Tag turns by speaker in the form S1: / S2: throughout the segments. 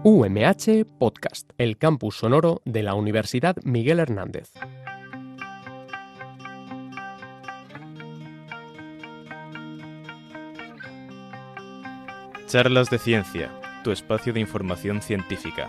S1: UMH Podcast, el campus sonoro de la Universidad Miguel Hernández.
S2: Charlas de Ciencia, tu espacio de información científica.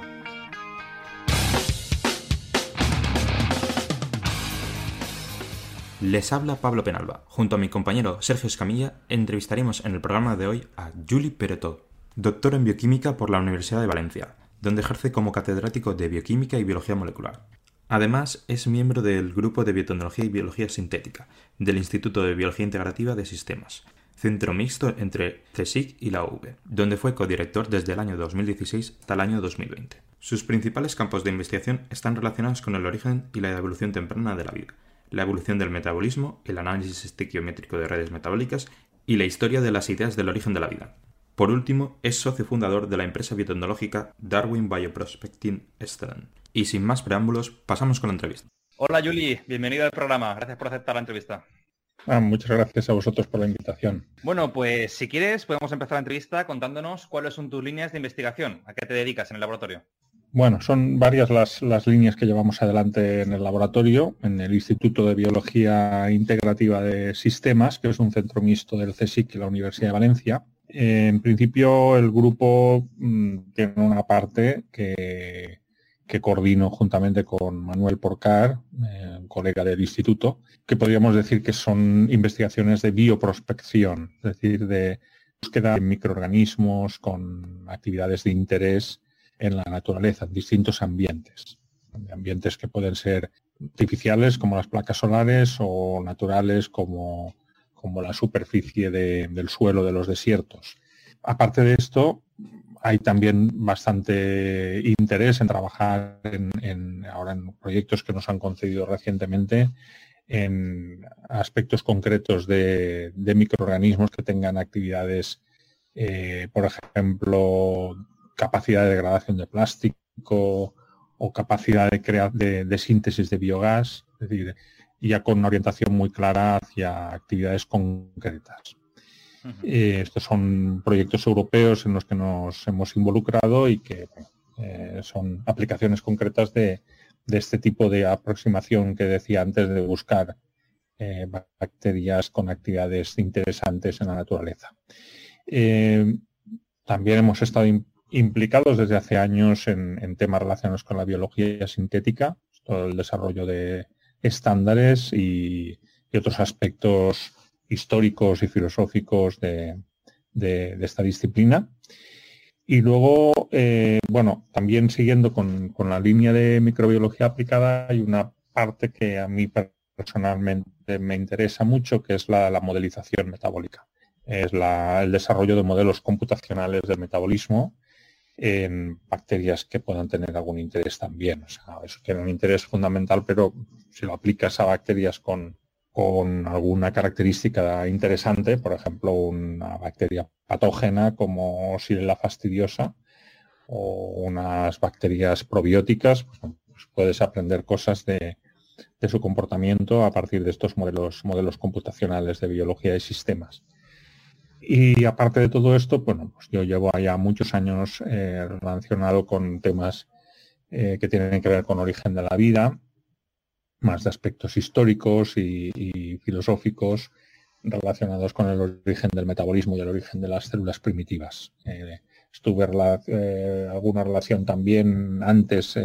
S3: Les habla Pablo Penalba. Junto a mi compañero Sergio Escamilla, entrevistaremos en el programa de hoy a Juli Peretó, doctor en bioquímica por la Universidad de Valencia, donde ejerce como catedrático de bioquímica y biología molecular. Además, es miembro del Grupo de Biotecnología y Biología Sintética del Instituto de Biología Integrativa de Sistemas, centro mixto entre CSIC y la UV, donde fue codirector desde el año 2016 hasta el año 2020. Sus principales campos de investigación están relacionados con el origen y la evolución temprana de la vida, la evolución del metabolismo, el análisis estequiométrico de redes metabólicas y la historia de las ideas del origen de la vida. Por último, es socio fundador de la empresa biotecnológica Darwin Bioprospecting STEM. Y sin más preámbulos, pasamos con la entrevista.
S4: Hola Juli, bienvenido al programa. Gracias por aceptar la entrevista.
S5: Muchas gracias a vosotros por la invitación.
S4: Bueno, pues si quieres podemos empezar la entrevista contándonos cuáles son tus líneas de investigación, a qué te dedicas en el laboratorio.
S5: Bueno, son varias las líneas que llevamos adelante en el laboratorio, en el Instituto de Biología Integrativa de Sistemas, que es un centro mixto del CSIC y la Universidad de Valencia. En principio, el grupo tiene una parte que coordino juntamente con Manuel Porcar, colega del instituto, que podríamos decir que son investigaciones de bioprospección, es decir, de búsqueda de microorganismos con actividades de interés en la naturaleza, en distintos ambientes. Ambientes que pueden ser artificiales, como las placas solares, o naturales, como la superficie del suelo de los desiertos. Aparte de esto, hay también bastante interés en trabajar ahora en proyectos que nos han concedido recientemente en aspectos concretos de microorganismos que tengan actividades, por ejemplo, capacidad de degradación de plástico o capacidad de síntesis de biogás, es decir, ya con una orientación muy clara hacia actividades concretas. Estos son proyectos europeos en los que nos hemos involucrado y que son aplicaciones concretas de este tipo de aproximación que decía antes, de buscar bacterias con actividades interesantes en la naturaleza. También hemos estado implicados desde hace años en temas relacionados con la biología sintética, todo el desarrollo de estándares y otros aspectos históricos y filosóficos de esta disciplina. Y luego, también siguiendo con la línea de microbiología aplicada, hay una parte que a mí personalmente me interesa mucho, que es la modelización metabólica. Es el desarrollo de modelos computacionales del metabolismo en bacterias que puedan tener algún interés también. O sea, eso tiene un interés fundamental, pero si lo aplicas a bacterias con alguna característica interesante, por ejemplo, una bacteria patógena como Xylella fastidiosa o unas bacterias probióticas, pues puedes aprender cosas de su comportamiento a partir de estos modelos computacionales de biología de sistemas. Y aparte de todo esto, pues yo llevo ya muchos años relacionado con temas que tienen que ver con origen de la vida, más de aspectos históricos y filosóficos relacionados con el origen del metabolismo y el origen de las células primitivas. Tuve alguna relación también antes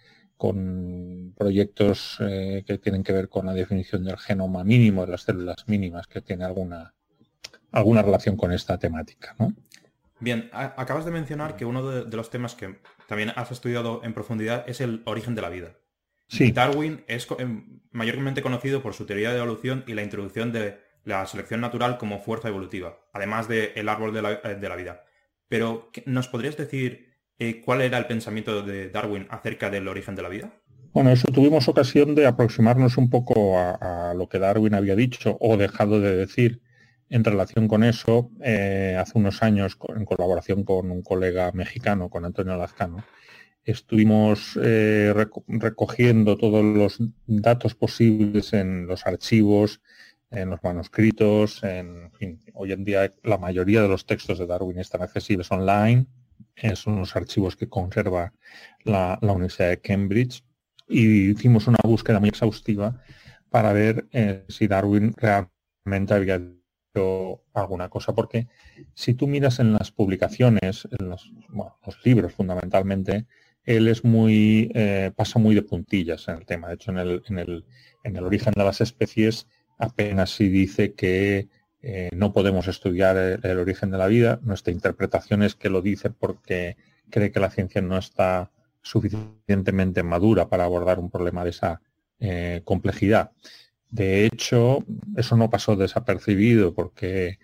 S5: con proyectos que tienen que ver con la definición del genoma mínimo, de las células mínimas, que tiene alguna relación con esta temática, ¿no?
S3: Bien, acabas de mencionar que uno de los temas que también has estudiado en profundidad es el origen de la vida.
S5: Sí.
S3: Darwin es mayormente conocido por su teoría de evolución y la introducción de la selección natural como fuerza evolutiva, además del árbol de la vida. Pero, ¿nos podrías decir cuál era el pensamiento de Darwin acerca del origen de la vida?
S5: Bueno, eso tuvimos ocasión de aproximarnos un poco a lo que Darwin había dicho o dejado de decir en relación con eso hace unos años, en colaboración con un colega mexicano, con Antonio Lazcano. Estuvimos recogiendo todos los datos posibles en los archivos, en los manuscritos, en fin. Hoy en día la mayoría de los textos de Darwin están accesibles online son unos archivos que conserva la Universidad de Cambridge, y hicimos una búsqueda muy exhaustiva para ver si Darwin realmente había hecho alguna cosa, porque si tú miras en las publicaciones, en los libros fundamentalmente, él es pasa muy de puntillas en el tema. De hecho, en el origen de las especies apenas si dice que no podemos estudiar el origen de la vida. Nuestra interpretación es que lo dice porque cree que la ciencia no está suficientemente madura para abordar un problema de esa complejidad. De hecho, eso no pasó desapercibido porque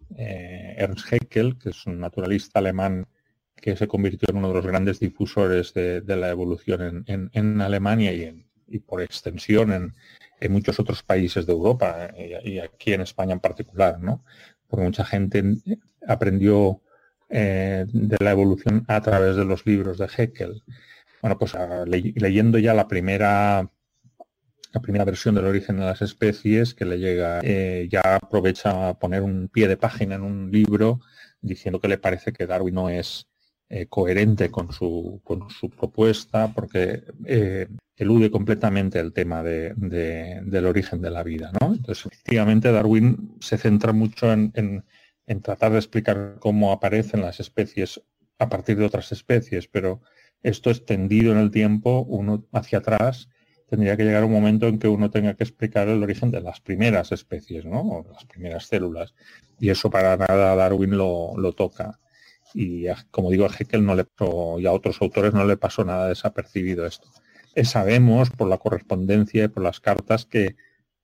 S5: Ernst Haeckel, que es un naturalista alemán que se convirtió en uno de los grandes difusores de la evolución en Alemania y por extensión en muchos otros países de Europa y aquí en España en particular, ¿no? Porque mucha gente aprendió de la evolución a través de los libros de Haeckel. Bueno, pues leyendo ya la primera versión del origen de las especies que le llega, ya aprovecha a poner un pie de página en un libro diciendo que le parece que Darwin no es coherente con su propuesta, porque elude completamente el tema del origen de la vida, ¿no? Entonces, efectivamente, Darwin se centra mucho en tratar de explicar cómo aparecen las especies a partir de otras especies, pero esto extendido en el tiempo, uno hacia atrás, tendría que llegar un momento en que uno tenga que explicar el origen de las primeras especies, ¿no? O las primeras células. Y eso para nada Darwin lo toca. Y como digo, a Haeckel y a otros autores no le pasó nada desapercibido esto. Sabemos por la correspondencia y por las cartas que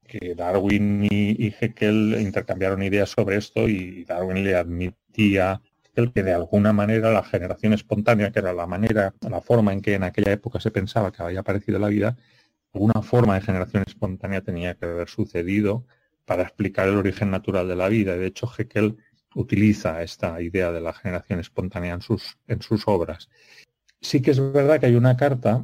S5: Darwin y Haeckel intercambiaron ideas sobre esto, y Darwin le admitía que de alguna manera la generación espontánea, que era la forma en que en aquella época se pensaba que había aparecido la vida, alguna forma de generación espontánea tenía que haber sucedido para explicar el origen natural de la vida. De hecho, Haeckel utiliza esta idea de la generación espontánea en sus obras. Sí que es verdad que hay una carta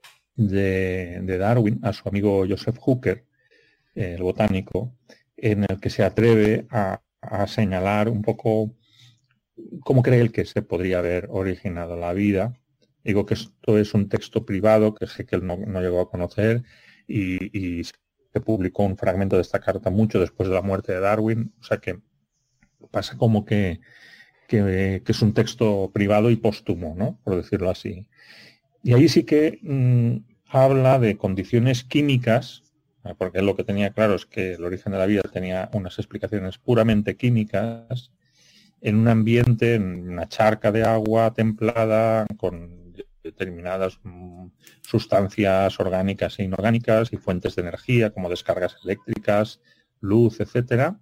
S5: de Darwin a su amigo Joseph Hooker, el botánico, en el que se atreve a señalar un poco cómo cree él que se podría haber originado la vida. Digo que esto es un texto privado que Haeckel no llegó a conocer, y se publicó un fragmento de esta carta mucho después de la muerte de Darwin, o sea que pasa como que es un texto privado y póstumo, ¿no? Por decirlo así. Y ahí sí que habla de condiciones químicas, porque él lo que tenía claro es que el origen de la vida tenía unas explicaciones puramente químicas, en un ambiente, en una charca de agua templada, con determinadas sustancias orgánicas e inorgánicas y fuentes de energía como descargas eléctricas, luz, etcétera.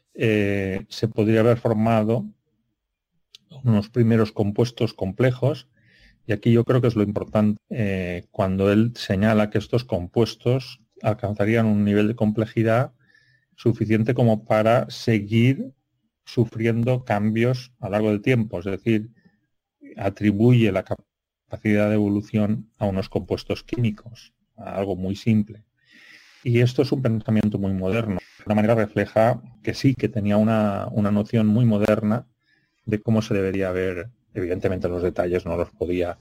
S5: Se podría haber formado unos primeros compuestos complejos, y aquí yo creo que es lo importante cuando él señala que estos compuestos alcanzarían un nivel de complejidad suficiente como para seguir sufriendo cambios a lo largo del tiempo, es decir, atribuye la capacidad de evolución a unos compuestos químicos, a algo muy simple. Y esto es un pensamiento muy moderno. De alguna manera refleja que sí, que tenía una noción muy moderna de cómo se debería ver. Evidentemente los detalles no los podía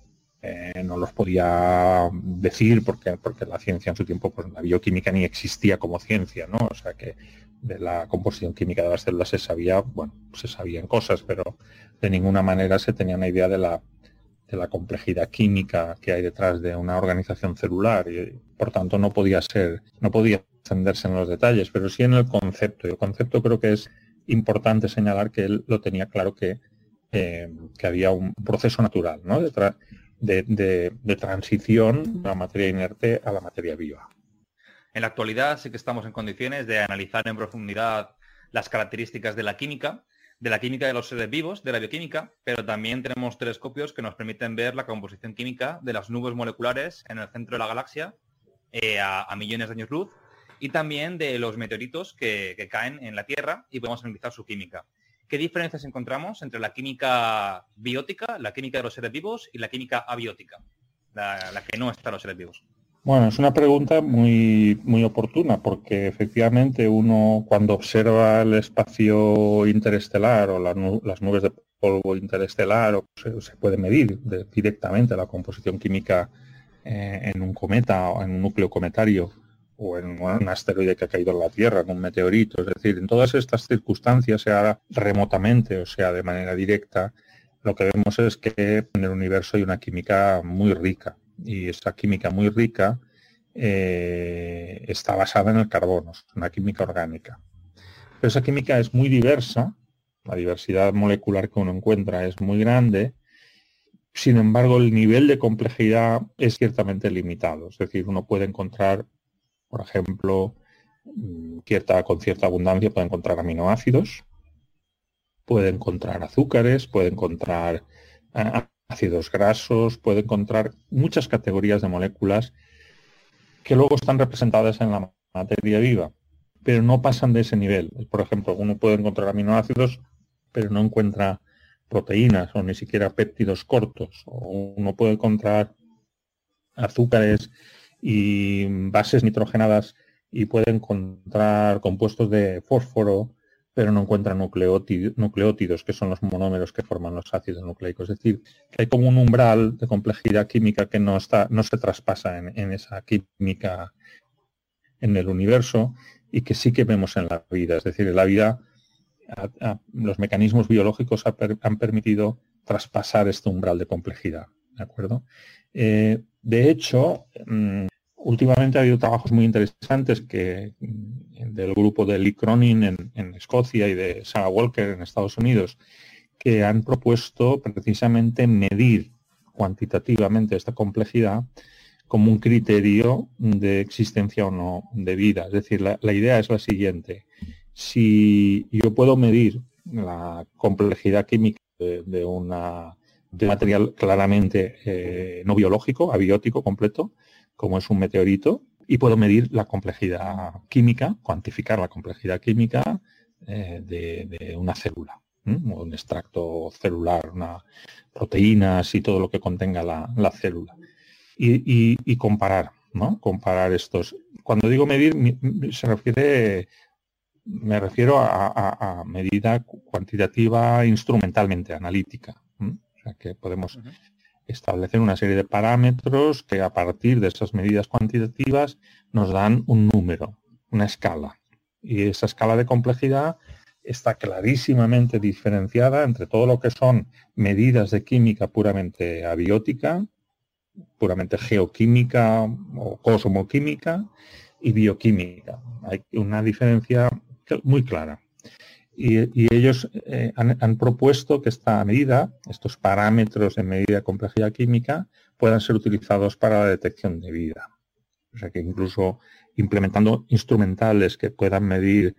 S5: decir porque la ciencia en su tiempo, pues la bioquímica ni existía como ciencia, ¿no? O sea que de la composición química de las células se sabían cosas, pero de ninguna manera se tenía una idea de la complejidad química que hay detrás de una organización celular, y por tanto no podía extenderse en los detalles, pero sí en el concepto. Y el concepto creo que es importante señalar que él lo tenía claro, que había un proceso natural, ¿no? de transición de la materia inerte a la materia viva.
S4: En la actualidad sí que estamos en condiciones de analizar en profundidad las características de la química de los seres vivos, de la bioquímica, pero también tenemos telescopios que nos permiten ver la composición química de las nubes moleculares en el centro de la galaxia a millones de años luz, y también de los meteoritos que caen en la Tierra, y podemos analizar su química. ¿Qué diferencias encontramos entre la química biótica, la química de los seres vivos, y la química abiótica, la que no está en los seres vivos?
S5: Bueno, es una pregunta muy, muy oportuna porque efectivamente uno cuando observa el espacio interestelar o las nubes de polvo interestelar o se puede medir directamente la composición química en un cometa o en un núcleo cometario o en un asteroide que ha caído en la Tierra, en un meteorito. Es decir, en todas estas circunstancias, sea remotamente o sea de manera directa, lo que vemos es que en el universo hay una química muy rica. Y esa química muy rica está basada en el carbono, es una química orgánica. Pero esa química es muy diversa, la diversidad molecular que uno encuentra es muy grande, sin embargo el nivel de complejidad es ciertamente limitado. Es decir, uno puede encontrar, por ejemplo, con cierta abundancia puede encontrar aminoácidos, puede encontrar azúcares, puede encontrar ácidos grasos, puede encontrar muchas categorías de moléculas que luego están representadas en la materia viva, pero no pasan de ese nivel. Por ejemplo, uno puede encontrar aminoácidos, pero no encuentra proteínas o ni siquiera péptidos cortos. O uno puede encontrar azúcares y bases nitrogenadas y puede encontrar compuestos de fósforo, pero no encuentra nucleótidos, que son los monómeros que forman los ácidos nucleicos. Es decir, que hay como un umbral de complejidad química que no se traspasa en esa química en el universo y que sí que vemos en la vida. Es decir, en la vida los mecanismos biológicos han permitido traspasar este umbral de complejidad. ¿De acuerdo? De hecho, últimamente ha habido trabajos muy interesantes del grupo de Lee Cronin en Escocia y de Sarah Walker en Estados Unidos, que han propuesto precisamente medir cuantitativamente esta complejidad como un criterio de existencia o no de vida. Es decir, la idea es la siguiente. Si yo puedo medir la complejidad química de un material claramente no biológico, abiótico completo, como es un meteorito, y puedo medir la complejidad química, cuantificar la complejidad química de una célula, un extracto celular, proteínas y todo lo que contenga la célula. Y comparar, ¿no? Comparar estos. Cuando digo medir, me refiero a medida cuantitativa instrumentalmente, analítica. O sea, que podemos establecer una serie de parámetros que a partir de esas medidas cuantitativas nos dan un número, una escala. Y esa escala de complejidad está clarísimamente diferenciada entre todo lo que son medidas de química puramente abiótica, puramente geoquímica o cosmoquímica y bioquímica. Hay una diferencia muy clara. Y ellos han propuesto que esta medida, estos parámetros de medida de complejidad química, puedan ser utilizados para la detección de vida. O sea que incluso implementando instrumentales que puedan medir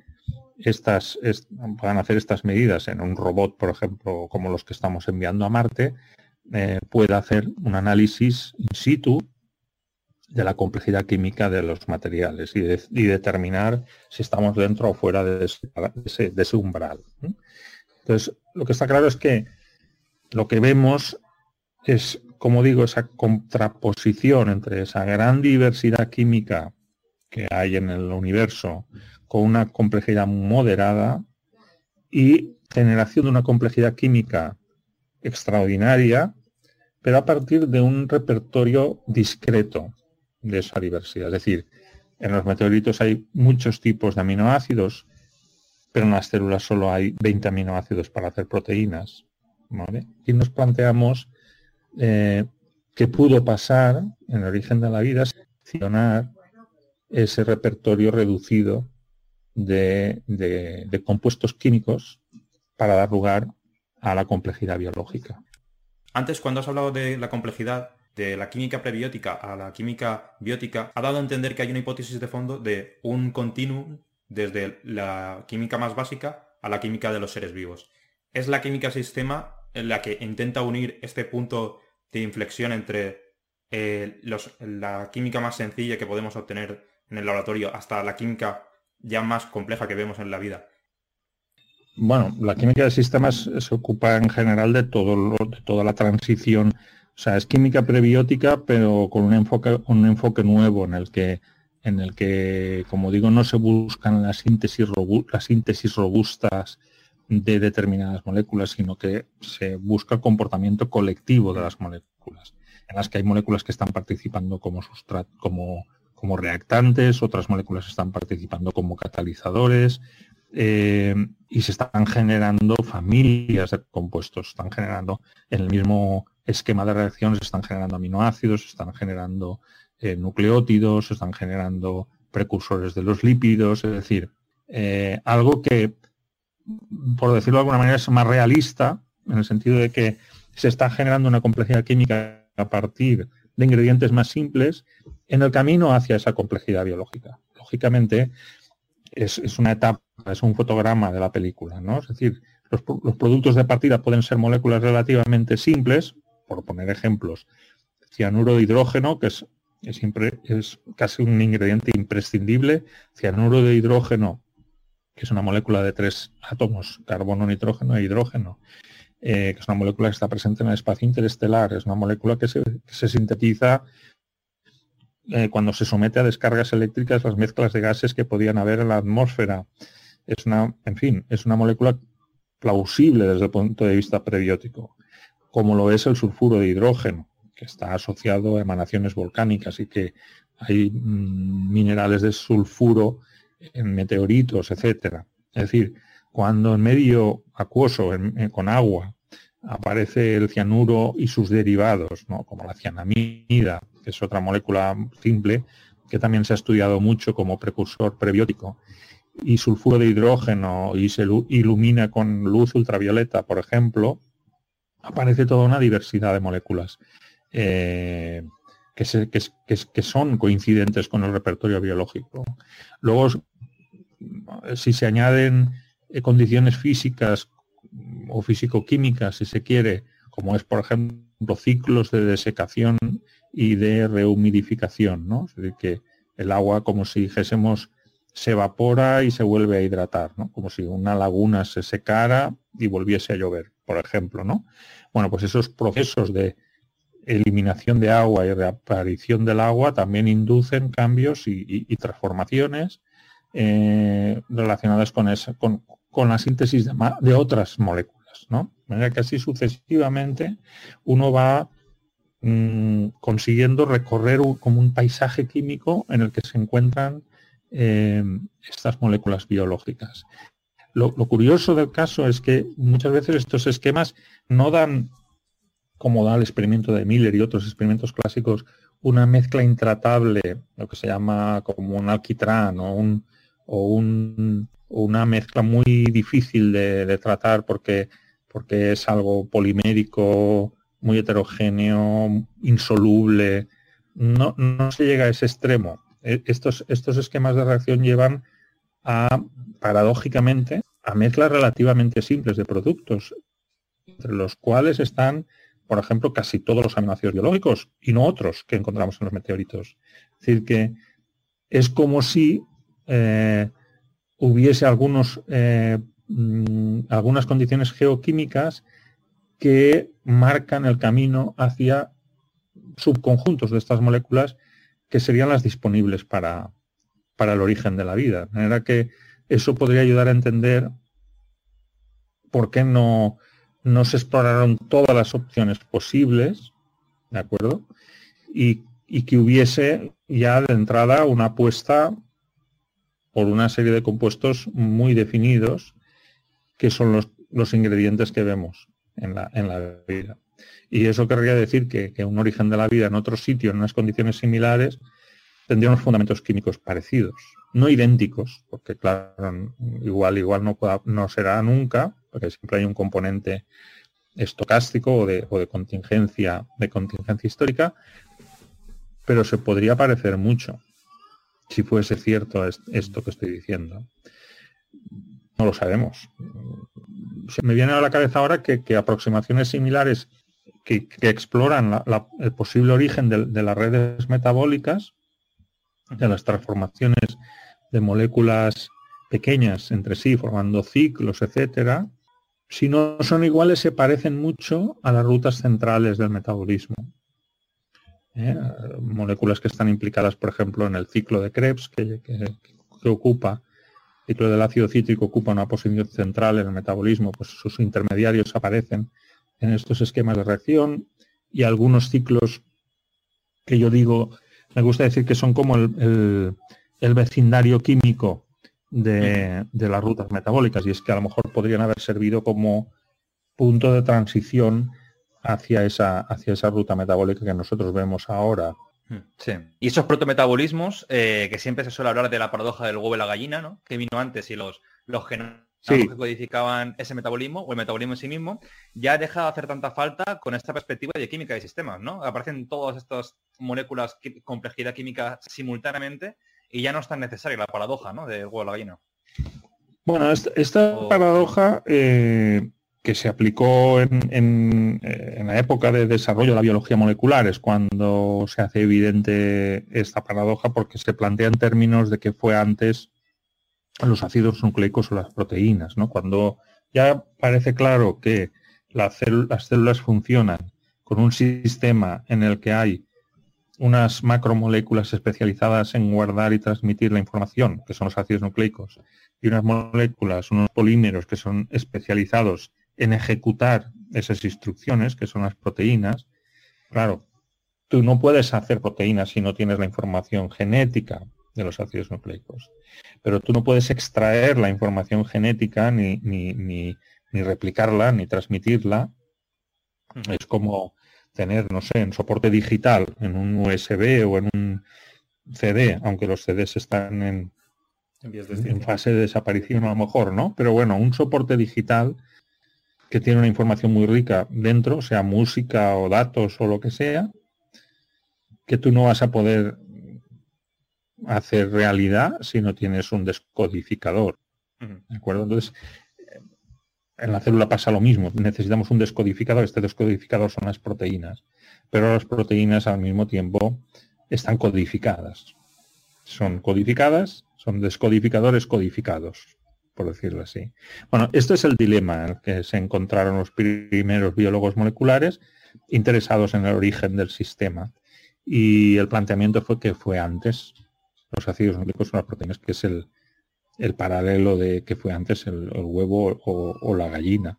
S5: puedan hacer estas medidas en un robot, por ejemplo, como los que estamos enviando a Marte, pueda hacer un análisis in situ de la complejidad química de los materiales y determinar si estamos dentro o fuera de ese umbral. Entonces, lo que está claro es que lo que vemos es, como digo, esa contraposición entre esa gran diversidad química que hay en el universo con una complejidad moderada y generación de una complejidad química extraordinaria, pero a partir de un repertorio discreto de esa diversidad. Es decir, en los meteoritos hay muchos tipos de aminoácidos, pero en las células solo hay 20 aminoácidos para hacer proteínas, ¿vale? Y nos planteamos qué pudo pasar en el origen de la vida, seleccionar ese repertorio reducido de compuestos químicos para dar lugar a la complejidad biológica.
S3: Antes, cuando has hablado de la complejidad de la química prebiótica a la química biótica, ha dado a entender que hay una hipótesis de fondo de un continuum desde la química más básica a la química de los seres vivos. ¿Es la química sistema en la que intenta unir este punto de inflexión entre la química más sencilla que podemos obtener en el laboratorio hasta la química ya más compleja que vemos en la vida?
S5: Bueno, la química de sistemas se ocupa en general de toda la transición O sea, es química prebiótica, pero con un enfoque nuevo en el que, como digo, no se buscan las síntesis robustas de determinadas moléculas, sino que se busca el comportamiento colectivo de las moléculas, en las que hay moléculas que están participando como como reactantes, otras moléculas están participando como catalizadores, y se están generando familias de compuestos, están generando en el mismo esquema de reacción, se están generando aminoácidos, se están generando nucleótidos, se están generando precursores de los lípidos, es decir, algo que, por decirlo de alguna manera, es más realista, en el sentido de que se está generando una complejidad química a partir de ingredientes más simples en el camino hacia esa complejidad biológica. Lógicamente, es una etapa, es un fotograma de la película, ¿no? Es decir, los productos de partida pueden ser moléculas relativamente simples, por poner ejemplos, cianuro de hidrógeno, que es casi un ingrediente imprescindible, cianuro de hidrógeno, que es una molécula de 3 átomos, carbono, nitrógeno e hidrógeno, que es una molécula que está presente en el espacio interestelar, es una molécula que se sintetiza cuando se somete a descargas eléctricas las mezclas de gases que podían haber en la atmósfera. Es una molécula plausible desde el punto de vista prebiótico, como lo es el sulfuro de hidrógeno, que está asociado a emanaciones volcánicas y que hay minerales de sulfuro en meteoritos, etcétera. Es decir, cuando en medio acuoso, con agua, aparece el cianuro y sus derivados, ¿no? Como la cianamida, que es otra molécula simple, que también se ha estudiado mucho como precursor prebiótico, y sulfuro de hidrógeno, y se ilumina con luz ultravioleta, por ejemplo, aparece toda una diversidad de moléculas que son coincidentes con el repertorio biológico. Luego, si se añaden condiciones físicas o físico-químicas, si se quiere, como es, por ejemplo, ciclos de desecación y de rehumidificación, ¿no? Es decir, que el agua, como si dijésemos, se evapora y se vuelve a hidratar, ¿no? Como si una laguna se secara y volviese a llover, por ejemplo, ¿no? Bueno, pues esos procesos de eliminación de agua y reaparición del agua también inducen cambios y transformaciones relacionadas con la síntesis de otras moléculas, ¿no? De manera que así sucesivamente uno va consiguiendo recorrer como un paisaje químico en el que se encuentran estas moléculas biológicas. Lo curioso del caso es que muchas veces estos esquemas no dan, como da el experimento de Miller y otros experimentos clásicos, una mezcla intratable, lo que se llama como un alquitrán o una mezcla muy difícil de tratar porque es algo polimérico, muy heterogéneo, insoluble. No se llega a ese extremo. Estos esquemas de reacción llevan paradójicamente, a mezclas relativamente simples de productos, entre los cuales están, por ejemplo, casi todos los aminoácidos biológicos y no otros que encontramos en los meteoritos. Es decir, que es como si hubiese algunas condiciones geoquímicas que marcan el camino hacia subconjuntos de estas moléculas que serían las disponibles para el origen de la vida. De manera que eso podría ayudar a entender por qué no se exploraron todas las opciones posibles, ¿de acuerdo? Y que hubiese ya de entrada una apuesta por una serie de compuestos muy definidos que son los ingredientes que vemos en la vida. Y eso querría decir que un origen de la vida en otro sitio, en unas condiciones similares, tendría unos fundamentos químicos parecidos, no idénticos, porque claro, igual no será nunca, porque siempre hay un componente estocástico o de contingencia histórica, pero se podría parecer mucho si fuese cierto esto que estoy diciendo. No lo sabemos. Se me viene a la cabeza ahora que aproximaciones similares que exploran el posible origen de las redes metabólicas, de las transformaciones de moléculas pequeñas entre sí, formando ciclos, etcétera, si no son iguales, se parecen mucho a las rutas centrales del metabolismo. Moléculas que están implicadas, por ejemplo, en el ciclo de Krebs, que ocupa, el ciclo del ácido cítrico ocupa una posición central en el metabolismo, pues sus intermediarios aparecen en estos esquemas de reacción, y algunos ciclos que yo digo, me gusta decir que son como el vecindario químico de las rutas metabólicas, y es que a lo mejor podrían haber servido como punto de transición hacia esa ruta metabólica que nosotros vemos ahora.
S4: Sí. Y esos protometabolismos, que siempre se suele hablar de la paradoja del huevo y la gallina, ¿no? Que vino antes y los genomas que codificaban ese metabolismo o el metabolismo en sí mismo, ya deja de hacer tanta falta con esta perspectiva de química de sistemas, ¿no? Aparecen todas estas moléculas, complejidad química simultáneamente y ya no es tan necesaria la paradoja, ¿no? Del huevo y la gallina.
S5: Bueno, esta paradoja que se aplicó en la época de desarrollo de la biología molecular es cuando se hace evidente esta paradoja, porque se plantea en términos de que fue antes los ácidos nucleicos o las proteínas, ¿no? Cuando ya parece claro que las células funcionan con un sistema en el que hay unas macromoléculas especializadas en guardar y transmitir la información, que son los ácidos nucleicos, y unas moléculas, unos polímeros que son especializados en ejecutar esas instrucciones, que son las proteínas. Claro, tú no puedes hacer proteínas si no tienes la información genética de los ácidos nucleicos, pero tú no puedes extraer la información genética ni replicarla, ni transmitirla. Es como tener, no sé, en soporte digital, en un USB o en un CD, aunque los CDs están en fase de desaparición a lo mejor, ¿no? Pero bueno, un soporte digital que tiene una información muy rica dentro, sea música o datos o lo que sea, que tú no vas a poder hacer realidad si no tienes un descodificador. ¿De acuerdo? Entonces, en la célula pasa lo mismo. Necesitamos un descodificador. Este descodificador son las proteínas. Pero las proteínas al mismo tiempo están codificadas. Son codificadas, son descodificadores codificados, por decirlo así. Bueno, este es el dilema en el que se encontraron los primeros biólogos moleculares interesados en el origen del sistema. Y el planteamiento fue que fue antes. Los ácidos nucleicos son las proteínas, que es el paralelo de que fue antes el huevo o la gallina.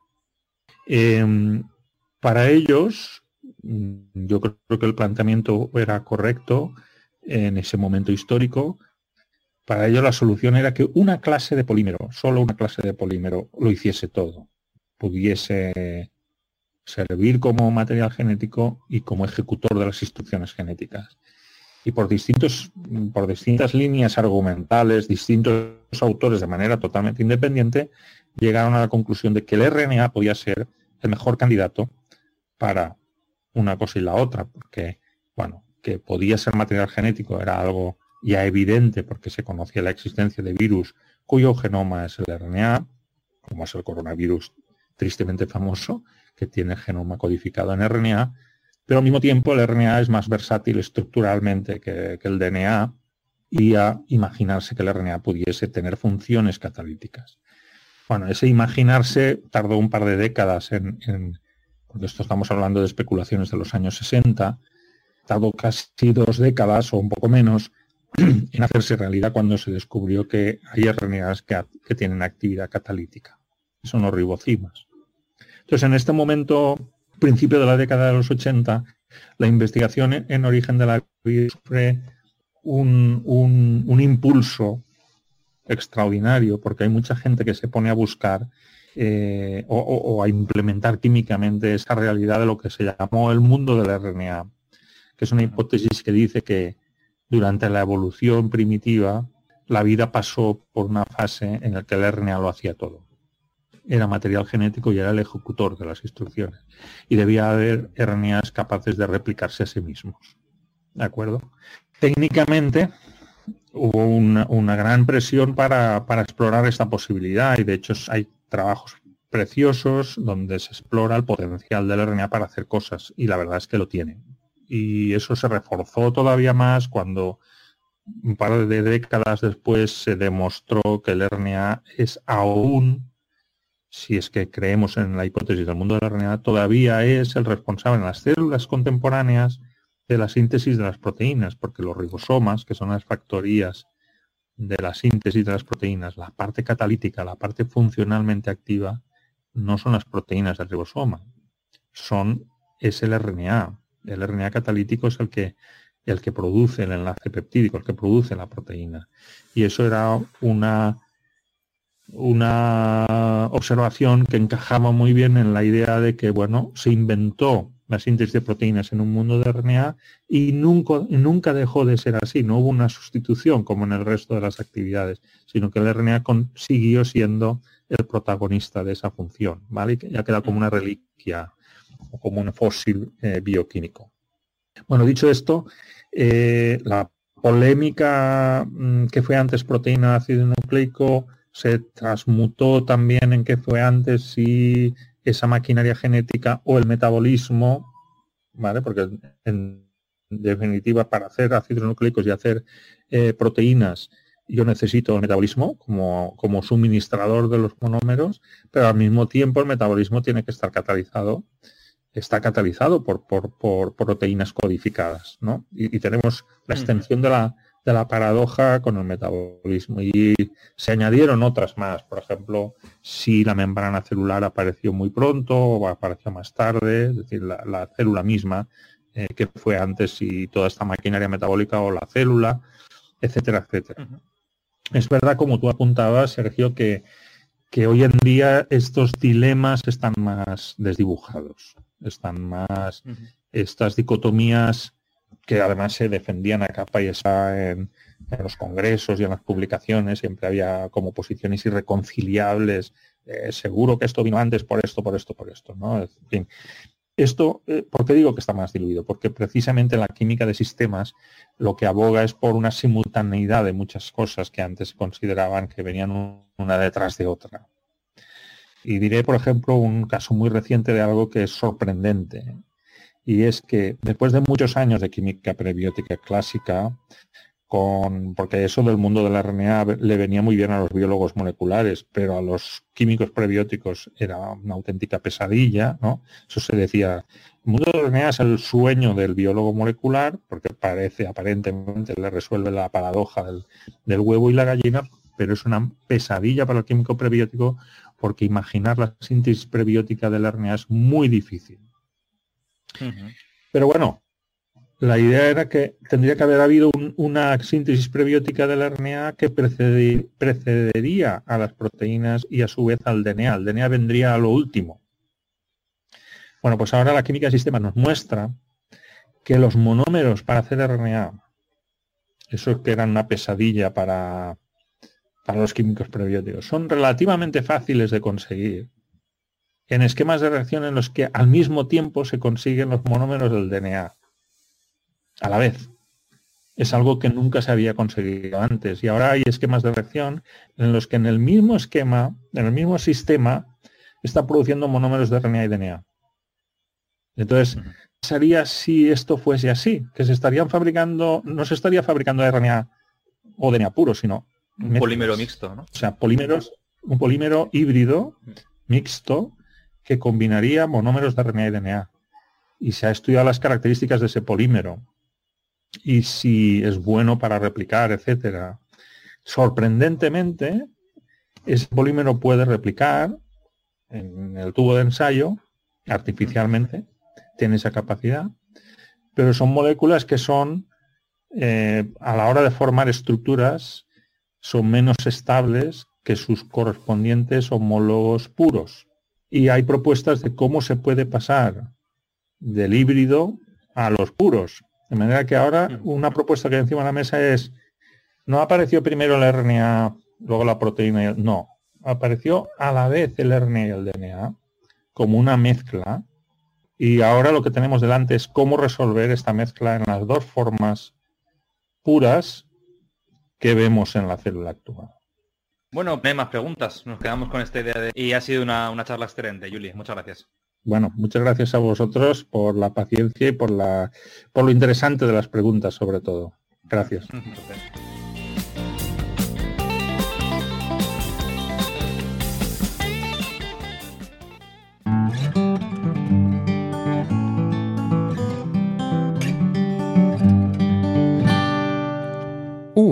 S5: Para ellos, yo creo que el planteamiento era correcto en ese momento histórico. Para ellos la solución era que una clase de polímero, solo una clase de polímero, lo hiciese todo. Pudiese servir como material genético y como ejecutor de las instrucciones genéticas. Y por distintas líneas argumentales, distintos autores de manera totalmente independiente, llegaron a la conclusión de que el RNA podía ser el mejor candidato para una cosa y la otra, porque, bueno, que podía ser material genético era algo ya evidente porque se conocía la existencia de virus cuyo genoma es el RNA, como es el coronavirus tristemente famoso, que tiene el genoma codificado en RNA, pero al mismo tiempo el RNA es más versátil estructuralmente que el DNA, y a imaginarse que el RNA pudiese tener funciones catalíticas. Bueno, ese imaginarse tardó un par de décadas porque esto estamos hablando de especulaciones de los años 60, tardó casi 2 décadas o un poco menos en hacerse realidad cuando se descubrió que hay RNAs que tienen actividad catalítica. Son los ribocimas. Entonces, en este momento, principio de la década de los 80, la investigación en origen de la vida sufre un impulso extraordinario, porque hay mucha gente que se pone a buscar o a implementar químicamente esa realidad de lo que se llamó el mundo del RNA, que es una hipótesis que dice que durante la evolución primitiva la vida pasó por una fase en la que el RNA lo hacía todo. Era material genético y era el ejecutor de las instrucciones. Y debía haber RNAs capaces de replicarse a sí mismos. ¿De acuerdo? Técnicamente hubo una gran presión para explorar esta posibilidad, y de hecho hay trabajos preciosos donde se explora el potencial del RNA para hacer cosas, y la verdad es que lo tiene. Y eso se reforzó todavía más cuando un par de décadas después se demostró que el RNA es aún si es que creemos en la hipótesis del mundo del RNA, todavía es el responsable en las células contemporáneas de la síntesis de las proteínas, porque los ribosomas, que son las factorías de la síntesis de las proteínas, la parte catalítica, la parte funcionalmente activa, no son las proteínas del ribosoma, es el RNA. El RNA catalítico es el que produce el enlace peptídico, el que produce la proteína. Y eso era una observación que encajaba muy bien en la idea de que, bueno, se inventó la síntesis de proteínas en un mundo de RNA y nunca dejó de ser así. No hubo una sustitución como en el resto de las actividades, sino que el RNA siguió siendo el protagonista de esa función, ¿vale? Y ya queda como una reliquia o como un fósil bioquímico. Bueno, dicho esto, la polémica que fue antes proteína ácido nucleico se transmutó también en que fue antes si esa maquinaria genética o el metabolismo, ¿vale? Porque en definitiva para hacer ácidos nucleicos y hacer proteínas yo necesito el metabolismo como suministrador de los monómeros, pero al mismo tiempo el metabolismo tiene que estar catalizado. Está catalizado por proteínas codificadas, ¿no? Y tenemos la extensión de la paradoja con el metabolismo. Y se añadieron otras más. Por ejemplo, si la membrana celular apareció muy pronto o apareció más tarde, es decir, la célula misma, que fue antes, y toda esta maquinaria metabólica o la célula, etcétera, etcétera. Es verdad, como tú apuntabas, Sergio, que hoy en día estos dilemas están más desdibujados. Están más estas dicotomías que además se defendían a capa y espada en los congresos y en las publicaciones. Siempre había como posiciones irreconciliables. Seguro que esto vino antes por esto, ¿no? En fin, esto, ¿por qué digo que está más diluido? Porque precisamente en la química de sistemas lo que aboga es por una simultaneidad de muchas cosas que antes se consideraban que venían una detrás de otra. Y diré, por ejemplo, un caso muy reciente de algo que es sorprendente. Y es que después de muchos años de química prebiótica clásica, porque eso del mundo del RNA le venía muy bien a los biólogos moleculares, pero a los químicos prebióticos era una auténtica pesadilla, ¿no? Eso se decía, el mundo del RNA es el sueño del biólogo molecular, porque aparentemente le resuelve la paradoja del huevo y la gallina, pero es una pesadilla para el químico prebiótico, porque imaginar la síntesis prebiótica del RNA es muy difícil. Pero bueno, la idea era que tendría que haber habido una síntesis prebiótica del RNA que precedería a las proteínas y a su vez al DNA. El DNA vendría a lo último. Bueno, pues ahora la química de sistemas nos muestra que los monómeros para hacer RNA, eso que eran una pesadilla para los químicos prebióticos, son relativamente fáciles de conseguir en esquemas de reacción en los que al mismo tiempo se consiguen los monómeros del DNA a la vez. Es algo que nunca se había conseguido antes, y ahora hay esquemas de reacción en los que en el mismo esquema, en el mismo sistema, está produciendo monómeros de RNA y DNA. Entonces, ¿qué pasaría si esto fuese así? Que se estarían fabricando, no se estaría fabricando RNA o DNA puro, sino
S4: un polímero mixto, ¿no?
S5: O sea, un polímero híbrido mixto que combinaría monómeros de RNA y DNA. Y se ha estudiado las características de ese polímero y si es bueno para replicar, etcétera. Sorprendentemente, ese polímero puede replicar en el tubo de ensayo artificialmente, tiene esa capacidad, pero son moléculas que son, a la hora de formar estructuras, son menos estables que sus correspondientes homólogos puros. Y hay propuestas de cómo se puede pasar del híbrido a los puros. De manera que ahora una propuesta que hay encima de la mesa es, no apareció primero el RNA, luego la proteína, no, apareció a la vez el RNA y el DNA como una mezcla, y ahora lo que tenemos delante es cómo resolver esta mezcla en las dos formas puras que vemos en la célula actual.
S4: Bueno, no hay más preguntas. Nos quedamos con esta idea y ha sido una charla excelente, Juli. Muchas gracias.
S5: Bueno, muchas gracias a vosotros por la paciencia y por lo interesante de las preguntas, sobre todo. Gracias.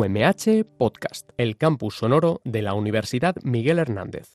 S1: UMH Podcast, el campus sonoro de la Universidad Miguel Hernández.